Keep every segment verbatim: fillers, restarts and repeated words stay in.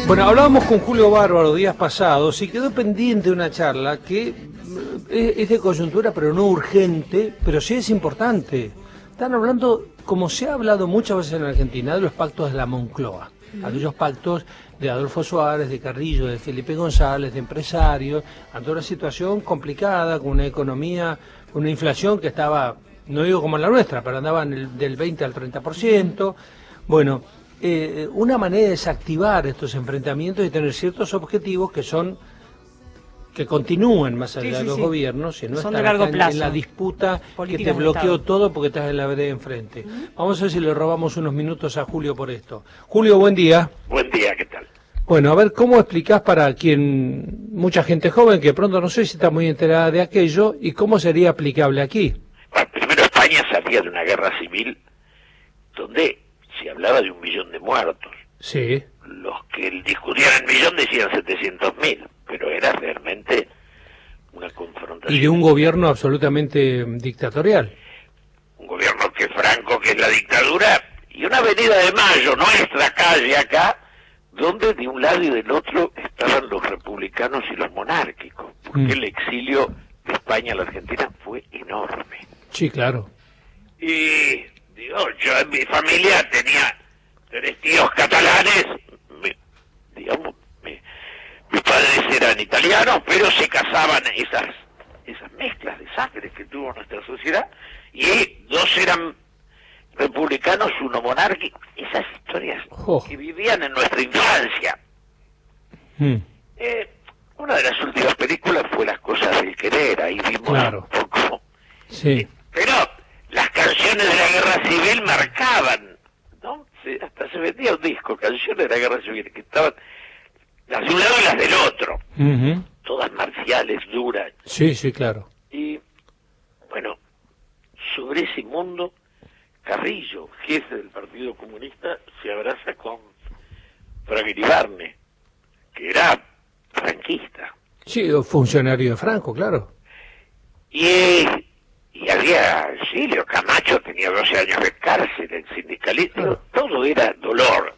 Bueno, hablábamos con Julio Bárbaro días pasados y quedó pendiente una charla que es de coyuntura, pero no urgente, pero sí es importante. Están hablando, como se ha hablado muchas veces en Argentina, de los pactos de la Moncloa. Uh-huh. Aquellos pactos de Adolfo Suárez, de Carrillo, de Felipe González, de empresarios, ante una situación complicada, con una economía, con una inflación que estaba, no digo como la nuestra, pero andaba en el, del veinte al treinta por ciento. Bueno, eh, una manera de desactivar estos enfrentamientos y tener ciertos objetivos que son que continúen más allá sí, sí, de los sí. gobiernos y no son estar de en, en la disputa que te bloqueó todo porque estás en la vereda enfrente. Uh-huh. Vamos a ver si le robamos unos minutos a Julio por esto. Julio, buen día. Buen día, ¿qué tal? Bueno, a ver, ¿cómo explicás para quien, mucha gente joven que pronto no sé si está muy enterada de aquello, y cómo sería aplicable aquí? Bueno, primero España salía de una guerra civil donde se hablaba de un millón de muertos. Sí. Los que discutían el millón decían setecientos mil, pero era realmente una confrontación. Y de un gobierno absolutamente dictatorial. Un gobierno que Franco, que es la dictadura, y una avenida de Mayo, nuestra calle acá, donde de un lado y del otro estaban los republicanos y los monárquicos, porque mm. el exilio de España a la Argentina fue enorme. Sí, claro. Y digo, yo en mi familia tenía tres tíos catalanes, mi, digamos, mi, mis padres eran italianos, pero se casaban esas esas mezclas de sangre que tuvo nuestra sociedad, y dos eran republicanos, uno monárquico, esas historias oh. que vivían en nuestra infancia. Mm. Eh, una de las últimas películas fue Las cosas del querer, ahí vimos claro. un poco. Sí. Eh, pero las canciones de la guerra civil marcaban, ¿no? Se, hasta se vendía un disco, canciones de la guerra civil, que estaban las de un lado y las del otro. Uh-huh. Todas marciales, duras. Sí, sí, claro. Y, bueno, sobre ese mundo, Carrillo, jefe del Partido Comunista, se abraza con Frank Iribarne, que era franquista. Sí, funcionario de Franco, claro. Y, y había Silvio Camacho, tenía doce años de cárcel, el sindicalismo, claro. Todo era dolor.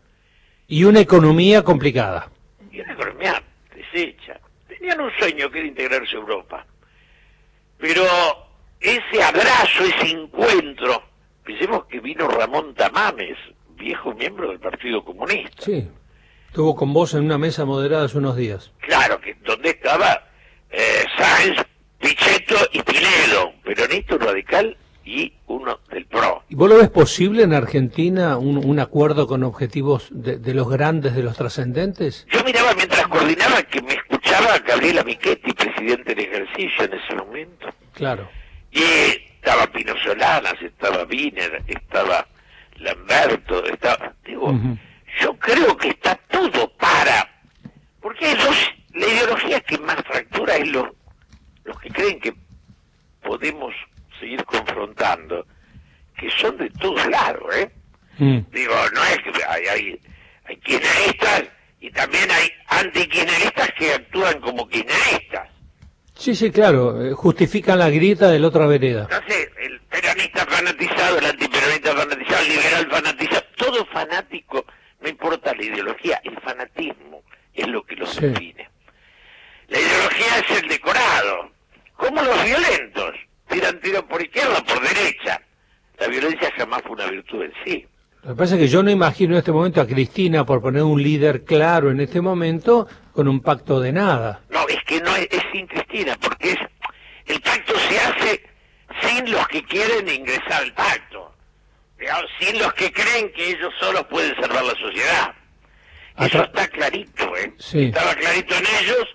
Y una economía complicada. Y una economía deshecha. Tenían un sueño que era integrarse a Europa. Pero ese abrazo, ese encuentro, pensemos que vino Ramón Tamames, viejo miembro del Partido Comunista. Sí, estuvo con vos en una mesa moderada hace unos días. Claro, que donde estaba eh, Sáenz, Pichetto y Pinedo, peronista, un radical y uno del P R O. ¿Y vos lo ves posible en Argentina un, un acuerdo con objetivos de, de los grandes, de los trascendentes? Yo miraba mientras coordinaba que me escuchaba Gabriela Michetti, presidente del ejercicio en ese momento. Claro. Y estaba Pino Solanas, estaba Wiener, estaba Lamberto, estaba... Digo, uh-huh. Yo creo que está todo para... Porque hay dos... La ideología que más fractura es los, los que creen que podemos seguir confrontando, que son de todos lados, ¿eh? Mm. Digo, no es que hay, hay, hay kirchneristas y también hay antikirchneristas que actúan como kirchneristas. Sí, sí, claro, justifican la grieta de la otra vereda. Entonces, el peronista fanatizado, el antiperonista fanatizado, el liberal fanatizado, todo fanático, no importa la ideología, el fanatismo es lo que los sí. define. La ideología es el decorado, como los violentos, tiran tiro por izquierda o por derecha. La violencia jamás fue una virtud en sí. Lo que pasa es que yo no imagino en este momento a Cristina, por poner un líder claro en este momento, con un pacto de nada. No, es que no es, es sin Cristina, porque es el pacto se hace sin los que quieren ingresar al pacto, digamos, sin los que creen que ellos solos pueden salvar la sociedad. Eso Atra- está clarito, ¿eh? Sí. Estaba clarito en ellos.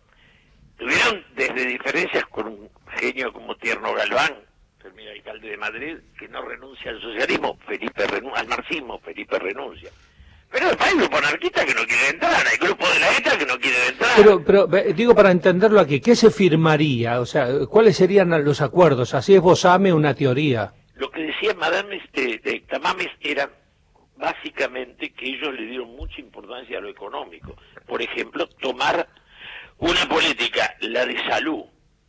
Tuvieron desde diferencias con un genio como Tierno Galván, el alcalde de Madrid, que no renuncia al socialismo, Felipe renu- al marxismo, Felipe renuncia. Pero hay grupo anarquista que no quiere entrar, hay grupo de la ETA que no quiere entrar. Pero, pero digo, para entenderlo aquí, ¿qué se firmaría? O sea, ¿cuáles serían los acuerdos? Así esbozame una teoría. Lo que decía Madame este, de Tamames era básicamente que ellos le dieron mucha importancia a lo económico. Por ejemplo, tomar una política, la de salud,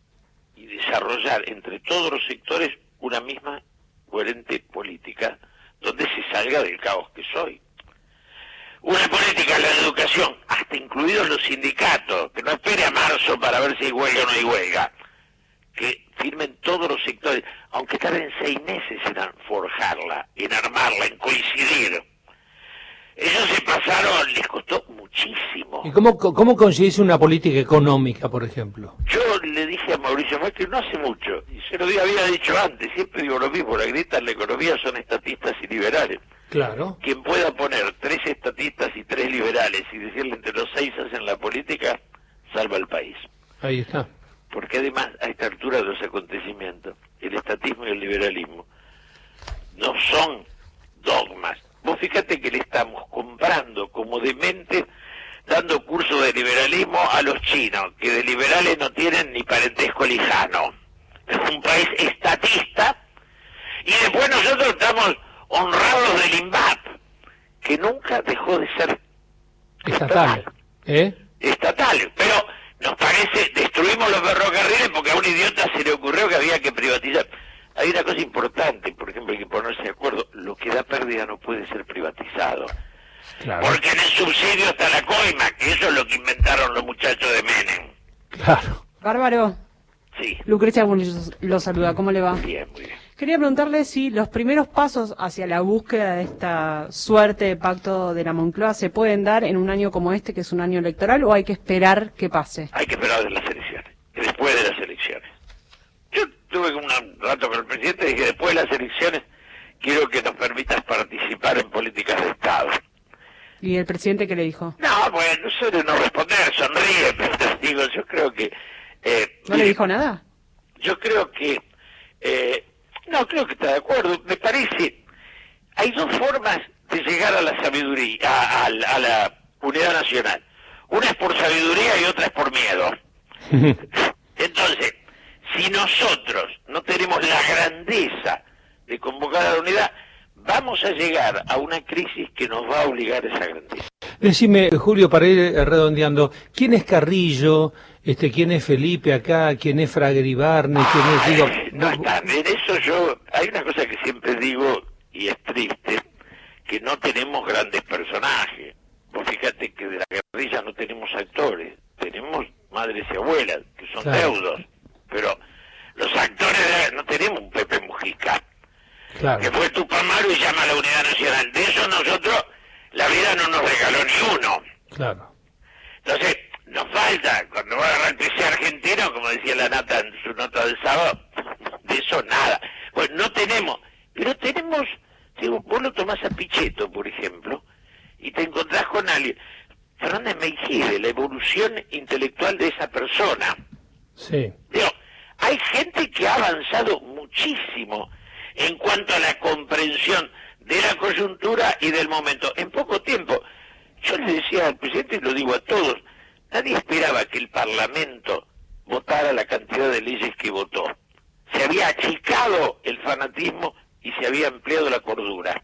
y desarrollar entre todos los sectores una misma coherente política donde se salga del caos que soy. Una política, la educación, hasta incluidos los sindicatos, que no espere a marzo para ver si hay huelga o no hay huelga, que firmen todos los sectores, aunque tarden seis meses en forjarla, en armarla, en coincidir. Ellos se pasaron, les costó muchísimo. ¿Y cómo, cómo conseguís una política económica, por ejemplo? Yo le dije a Mauricio Macri no hace mucho, y se lo había dicho antes, siempre digo lo mismo, la grieta en la economía son estatistas y liberales. Claro. Quien pueda poner tres estatistas y tres liberales y decirle entre los seis hacen la política, salva al país. Ahí está. Porque además, a esta altura de los acontecimientos, el estatismo y el liberalismo no son dogmas. Vos fíjate que le estamos comprando como demente, dando cursos de liberalismo a los chinos, que de liberales no tienen ni parentesco lejano. Es un país estatista, y después nosotros estamos honrados del INVAP, que nunca dejó de ser estatal. estatal. ¿Eh? Estatal, pero nos parece, destruimos los ferrocarriles porque a un idiota se le ocurrió que había que privatizar. Hay una cosa importante, por ejemplo, hay que ponerse de acuerdo, lo que da pérdida no puede ser privatizado. Claro. Porque en el subsidio está la coima, que eso es lo que inventaron los muchachos de Menem. Claro. Bárbaro. Sí. Lucrecia lo saluda, ¿cómo le va? Bien, muy bien. Quería preguntarle si los primeros pasos hacia la búsqueda de esta suerte de pacto de la Moncloa se pueden dar en un año como este, que es un año electoral, o hay que esperar que pase. Hay que esperar de las elecciones, después de las elecciones. Yo tuve un rato con el presidente y dije, después de las elecciones quiero que nos permitas participar en políticas de Estado. ¿Y el presidente qué le dijo? No, bueno, suele no responder, sonríe, pero te digo, yo creo que... Eh, ¿No le dijo nada? Yo creo que... Eh, no, creo que está de acuerdo. Me parece... Hay dos formas de llegar a la sabiduría, a, a, a la unidad nacional. Una es por sabiduría y otra es por miedo. Entonces, si nosotros no tenemos la grandeza de convocar a la unidad, vamos a llegar a una crisis que nos va a obligar a esa grandeza. Decime, Julio, para ir redondeando, ¿quién es Carrillo? Este, ¿quién es Felipe acá? ¿Quién es Frager Ibarne? ¿Quién es, digo, no, está, en eso yo, hay una cosa que siempre digo, y es triste, que no tenemos grandes personajes. Vos fíjate que de la guerrilla no tenemos actores, tenemos madres y abuelas, que son claro. deudos, pero los actores, de, no tenemos un Pepe Mujica, claro. que fue Tupamaro y llama a la Unidad Nacional. De eso nosotros, la vida no nos regaló ni uno. Claro. Entonces, nos falta, cuando va a agarrar el P C argentino, como decía la Nata en su nota del sábado, de eso nada. Pues no tenemos, pero tenemos, digo, vos lo tomás a Pichetto, por ejemplo, y te encontrás con alguien. Fernández Meijide, la evolución intelectual de esa persona. Sí. Digo, hay gente que ha avanzado muchísimo en cuanto a la comprensión de la coyuntura y del momento. En poco tiempo, yo le decía al presidente, y lo digo a todos, nadie esperaba que el Parlamento votara la cantidad de leyes que votó. Se había achicado el fanatismo y se había ampliado la cordura.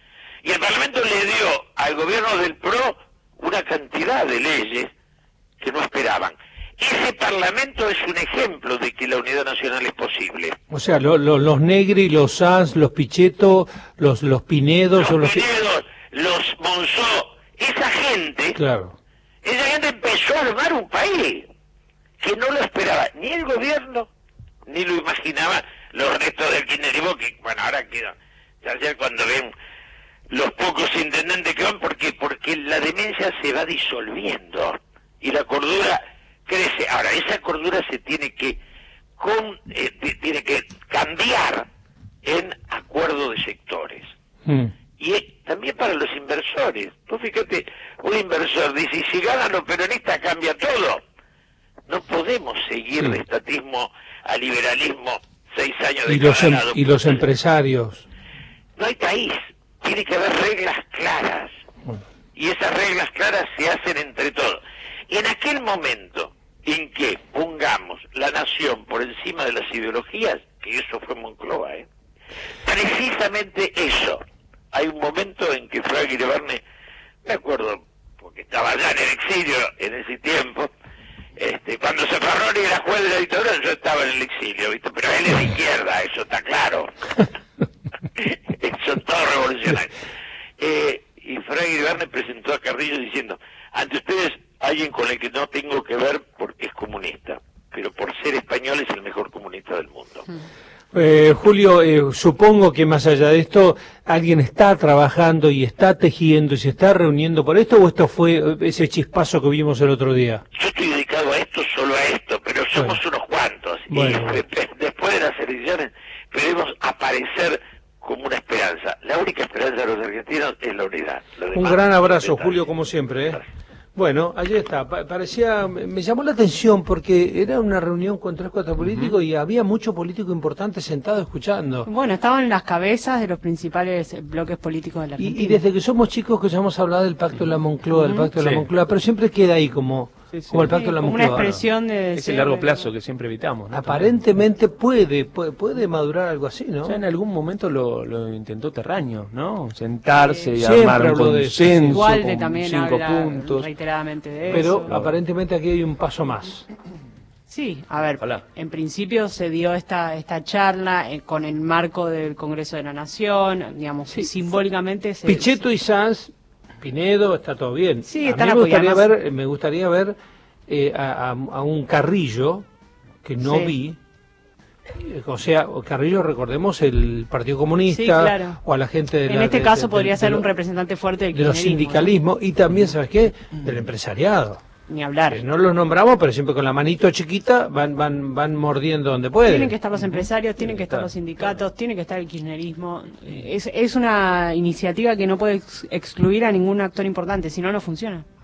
Y el Parlamento le dio al gobierno del P R O una cantidad de leyes que no esperaban. Ese Parlamento es un ejemplo de que la unidad nacional es posible. O sea, lo, lo, los Negri, los Sanz, los Pichetto, los, los Pinedos... Los o los Pinedos, los Monzó, esa gente... Claro. Esa gente empezó a armar un país que no lo esperaba ni el gobierno, ni lo imaginaba los restos del kirchnerismo, que, bueno, ahora quedan. Ayer cuando ven los pocos intendentes que van, ¿por qué? Porque la demencia se va disolviendo y la cordura crece. Ahora, esa cordura se tiene que, con, eh, tiene que cambiar en acuerdo de sectores. Mm. Y eh, también para los inversores. Tú fíjate, un inversor dice, y si ganan los peronistas cambia todo. No podemos seguir sí. de estatismo a liberalismo seis años de y los, em y los empresarios. No hay país. Tiene que haber reglas claras. Bueno. Y esas reglas claras se hacen entre todos. Y en aquel momento en que pongamos la nación por encima de las ideologías, que eso fue Moncloa, ¿eh? precisamente eso. Hay un momento en que Frager Ibarne, me acuerdo, porque estaba ya en el exilio en ese tiempo, este, cuando Zaffaroni era juez de la dictadura, yo estaba en el exilio, ¿viste? Pero él es de izquierda, eso está claro. Son todos revolucionarios. Eh, y Fraga Iribarne presentó a Carrillo diciendo, ante ustedes alguien con el que no tengo que ver porque es comunista, pero por ser español es el mejor comunista del mundo. Eh, Julio, eh, supongo que más allá de esto, alguien está trabajando y está tejiendo y se está reuniendo por esto, ¿o esto fue ese chispazo que vimos el otro día? Yo estoy dedicado a esto, solo a esto, pero somos bueno. unos cuantos. Bueno, y bueno. después de las elecciones esperemos aparecer como una esperanza. La única esperanza de los argentinos es la unidad. Un gran abrazo, Julio, como siempre. ¿eh? Bueno, allí está. Pa parecía, me llamó la atención porque era una reunión con tres, cuatro políticos uh-huh. y había mucho político importante sentado escuchando. Bueno, estaban las cabezas de los principales bloques políticos de la Argentina. Y, y desde que somos chicos que ya hemos hablado del Pacto de la Moncloa, uh-huh. del Pacto de sí. la Moncloa, pero siempre queda ahí como, sí, sí. como el Pacto sí, de la como Moncloa. Una expresión de... Es el largo plazo que siempre evitamos, ¿no? Aparentemente puede, puede, puede madurar algo así, ¿no? O sea, en algún momento lo, lo intentó Terraño, ¿no? Sentarse eh, y armar un consenso igual de también cinco habla puntos. reiteradamente de eso. Pero aparentemente aquí hay un paso más. Sí, a ver, Hola. En principio se dio esta esta charla eh, con el marco del Congreso de la Nación, digamos, sí. simbólicamente... Se, Pichetto y Sanz, Pinedo, está todo bien. Sí, a están mí me gustaría apoyando. ver, me gustaría ver eh, a, a, a un Carrillo, que no sí. vi, o sea, Carrillo, recordemos, el Partido Comunista, sí, claro. o a la gente de En la, este de, caso de, podría de, ser de un lo, representante fuerte del de los sindicalismos, ¿no? Y también, ¿sabes qué? Del empresariado. Ni hablar. Que no los nombramos, pero siempre con la manito chiquita van van van mordiendo donde pueden. Tienen que estar los empresarios, tienen que estar los sindicatos, tiene que estar el kirchnerismo. Es, es una iniciativa que no puede ex excluir a ningún actor importante, si no, no funciona.